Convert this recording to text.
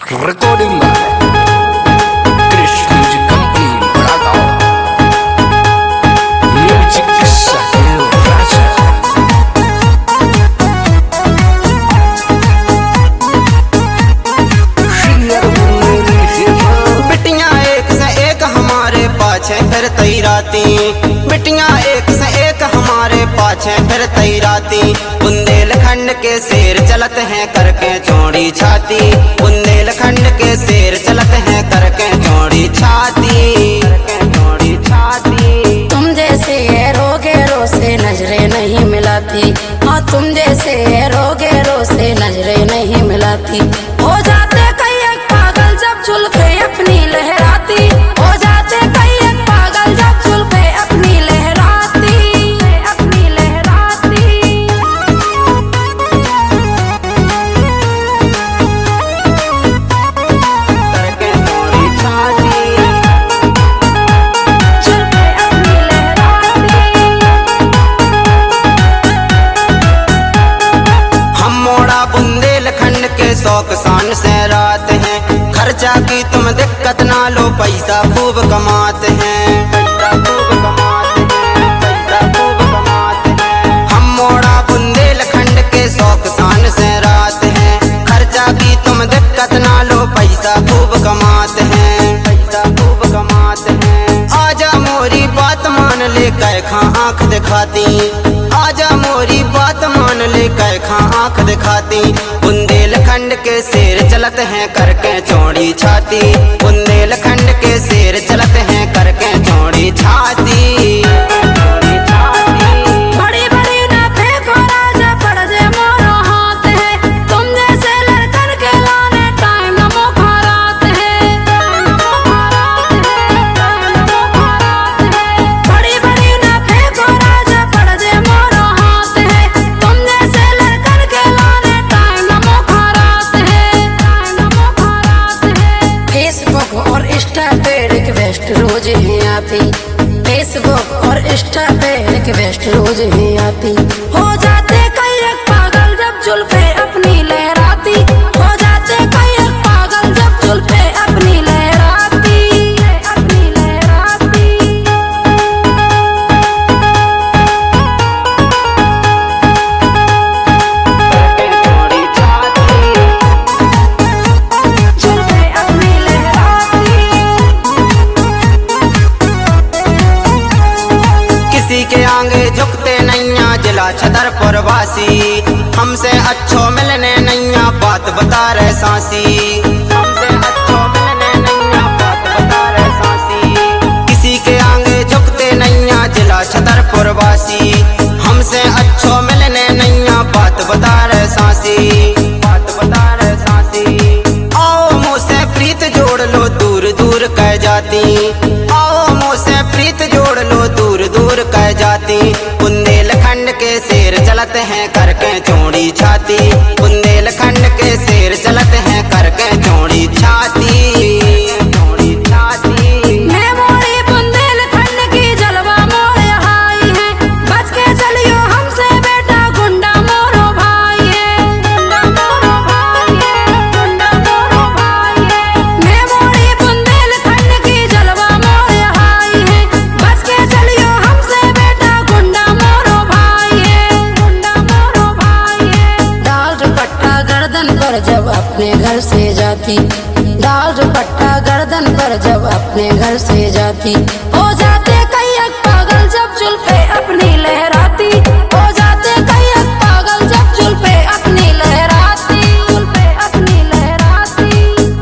Recording by Krish Music Company, Bhadagaon. Music Sahil Raja. बिटियां एक से एक हमारे पाछे फिर तैराती, बिटियां एक से एक हमारे पाछे फिर तैराती। बुंदेलखंड के शेर चलत हैं करके चौड़ी छाती, बुंदेलखंड के शेर चलत हैं करके चौड़ी छाती, चौड़ी छाती। तुम जैसे रोगेरों से नजरें नहीं मिलाती, हाँ तुम जैसे रोगेरों से नजरें नहीं मिलाती। हो जाते कई एक पागल जब जुल्फे अपनी लहराती, हो जाते कई एक पागल जब जुल्फे अपनी लहराती, अपनी लहराती। करके चौड़ी छाती, जुल्फे अपनी लहराती। हम मोड़ा बुंदेलखंड के शौक शान से रात हैं। खर्चा की तुम दिक्कत ना लो, पैसा खूब कमाते हैं, पैसा खूब कमाते हैं, पैसा खूब कमाते हैं। हम मोड़ा बुंदेलखंड के शौक शान से रात हैं। खर्चा की तुम दिक्कत ना लो, पैसा खूब कमाते हैं, पैसा खूब कमाते हैं। आजा मोरी बात मान ले कैखा आंख दिखाती, आजा मोरी बात मान ले कैखा आंख दिखाती। बुंदेलखंड के शेर चलत हैं करके चौड़ी छाती, बुंदेलखंड के शेर चलत हैं करके चौड़ी छाती, चौड़ी छाती। बड़ी बड़ी ना फेंको राजा पड़ जे मोरो हाथ है, तुम जैसे लड़कन के लाने टाइम न मुखारात है, बड़ी बड़ी ना फेंको राजा पड़ जे मोरो हाथ है, तुम जैसे लड़कन के लाने टाइम न मुखारात है, फेसबुक और इंस्टा पे रिक्वेस्ट रोज ही आती, फेसबुक और इंस्टा पे रिक्वेस्ट रोज ही आती। हो जाते कई एक पागल जब जुल्फे अपनी लहराती, हो जाते कई एक पागल जब जुल्फे अपनी लहराती, अपनी लहराती। चौड़ी छाती, जुल्फे अपनी लहराती। किसी के आगे झुकते नैया जिला छतरपुर वासी। हमसे अच्छो मिलने नैया बात बता रहे सांसी, हमसे अच्छो मिलने नैया बात बता रहे सांसी। किसी के आगे झुकते नैया जिला छतरपुर वासी। हमसे अच्छो मिलने नैया बात बता रहे सांसी, बात बता रहे सांसी। आओ मुझसे प्रीत जोड़ लो दूर दूर कह जाती, आओ मुझसे प्रीत जोड़ लो दूर दूर कह जाती। बुंदेलखंड के शेर चलत हैं करके चौड़ी छाती, बुंदेलखंड के शेर चलत हैं करके चौड़ी छाती, चौड़ी छाती। मैं मोरी बुंदेलखंड की जलवा मोरे हाई है, बच के चलियो हमसे बेटा गुंडा मोरो भाई है, गुंडा मोरो भाई है, गुंडा मोरो भाई है। मैं मोरी बुंदेलखंड की जलवा मोरे हाई है, बच के चलियो हमसे बेटा गुंडा मोरो भाई है, गुंडा मोरो भाई है। डाल दुपट्टा गर्दन पर जब अपने घर से जाती, डाल दुपट्टा गर्दन पर जब अपने घर से जाती।